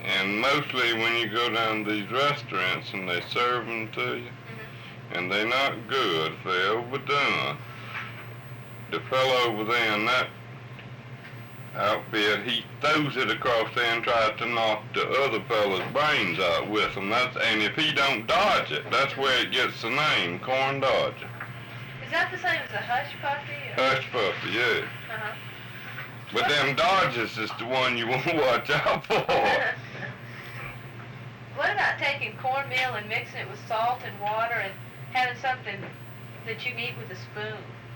And mostly when you go down to these restaurants and they serve them to you, and they're not good, if they're overdone. The fellow over there in that outfit, he throws it across there and tries to knock the other fellow's brains out with him. And if he don't dodge it, that's where it gets the name, Corn Dodger. Is that the same as a hush puppy? Hush puppy, yeah. Uh-huh. But them Dodgers is the one you want to watch out for. What about taking cornmeal and mixing it with salt and water and having something that you can eat with a spoon?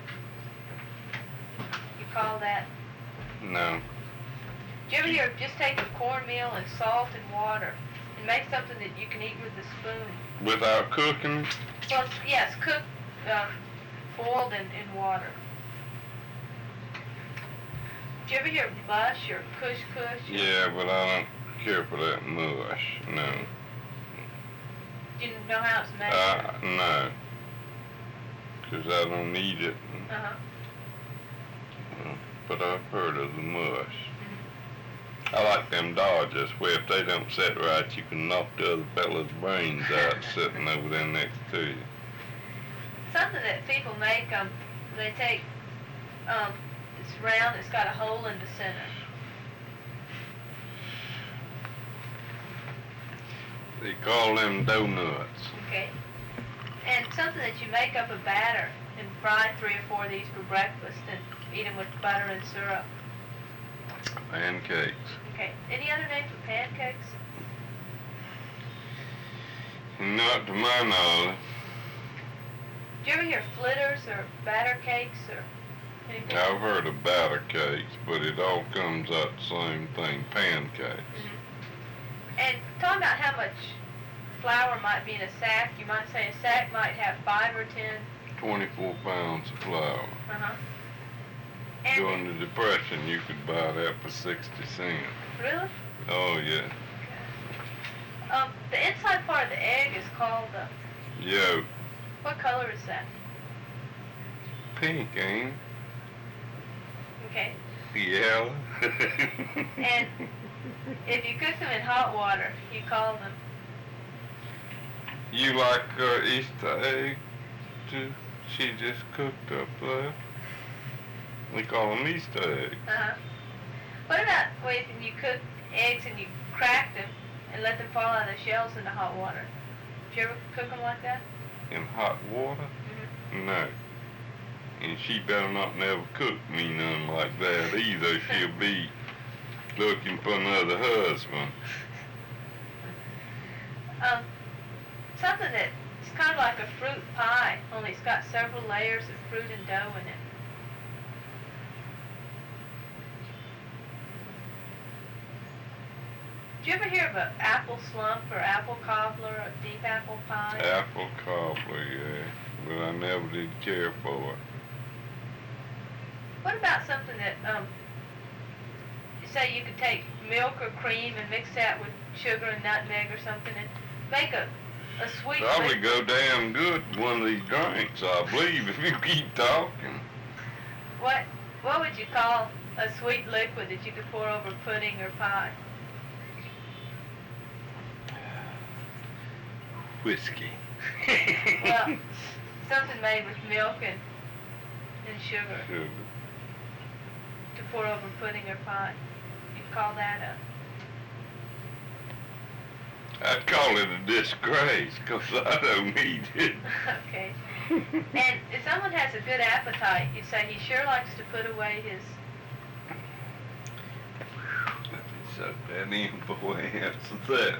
You call that? No. Do you ever hear of just taking cornmeal and salt and water and make something that you can eat with a spoon? Without cooking? Well, yes, cooked, boiled in water. Do you ever hear of mush or kush? Yeah, but I don't care for that mush, no. Do you know how it's made? No. Because I don't eat it. Uh-huh. But I've heard of the mush. Mm-hmm. I like them Dodgers where if they don't set right, you can knock the other fella's brains out sitting over there next to you. Something that people make, they take, it's round, it's got a hole in the center. They call them donuts. Okay. And something that you make up a batter and fry 3 or 4 of these for breakfast and eat them with butter and syrup. Pancakes. Okay. Any other name for pancakes? Not to my knowledge. Do you ever hear flitters or batter cakes or anything? I've heard of batter cakes, but it all comes out the same thing, pancakes. Mm-hmm. And talking about how much flour might be in a sack, you might say a sack might have 5 or 10. 24 pounds of flour. Uh-huh. And During the Depression, you could buy that for 60 cents. really? Oh, yeah. Okay. The inside part of the egg is called Yolk. what color is that? Pink, ain't Okay. it? Yellow. And if you cook them in hot water, you call them? You like Easter egg too? She just cooked up there. We call them Easter eggs. Uh-huh. What about when you cook eggs and you crack them and let them fall out of the shells into hot water? Did you ever cook them like that? In hot water? Mm-hmm. No. And she better not never cook me none like that either. She'll be looking for another husband. Something that's kind of like a fruit pie, only it's got several layers of fruit and dough in it. Do you ever hear of an apple slump or apple cobbler or deep apple pie? Apple cobbler, yeah. But I never did care for it. What about something that, you say you could take milk or cream and mix that with sugar and nutmeg or something and make a sweet Probably liquid? go damn good with one of these drinks, I believe, if you keep talking. What would you call a sweet liquid that you could pour over pudding or pie? Whiskey. Well, something made with milk and sugar Sugar. to pour over pudding or pie. You'd call that I'd call it a disgrace, 'cause I don't eat it. okay. And if someone has a good appetite, you'd say he sure likes to put away his... Let me suck that in before I answer that.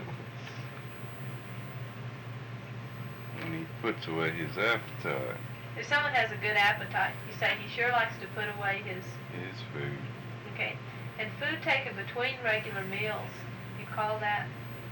When he puts away his appetite. If someone has a good appetite, you say he sure likes to put away his... His food. Okay. And food taken between regular meals, you call that...